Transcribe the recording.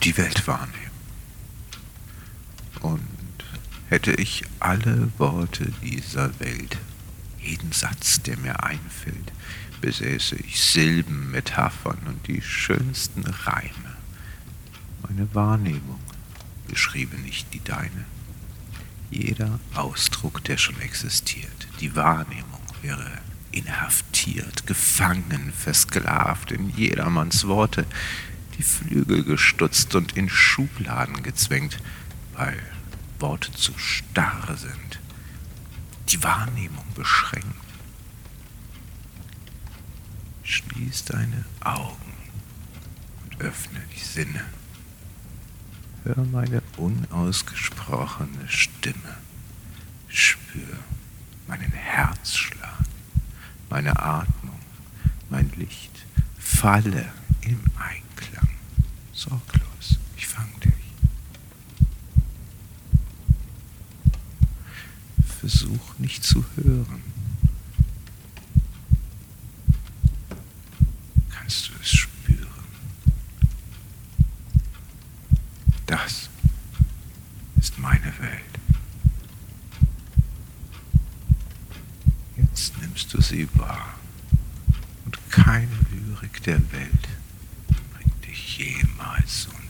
die Welt wahrnehmen. Und hätte ich alle Worte dieser Welt, jeden Satz, der mir einfällt, besäße ich Silben, Metaphern und die schönsten Reime. Meine Wahrnehmung beschriebe nicht die deine. Jeder Ausdruck, der schon existiert, die Wahrnehmung wäre inhaftiert, gefangen, versklavt in jedermanns Worte, die Flügel gestutzt und in Schubladen gezwängt, weil Worte zu starr sind, die Wahrnehmung beschränkt. Schließ deine Augen und öffne die Sinne. Hör meine unausgesprochene Stimme. Spür meinen Herzschlag, meine Atmung, mein Licht. Falle im Einklang. Sorglos, ich fang dich. Versuch nicht zu hören. Kannst du es spüren? Das ist meine Welt. Jetzt nimmst du sie wahr und keine Lyrik der Welt bringt dich jemals so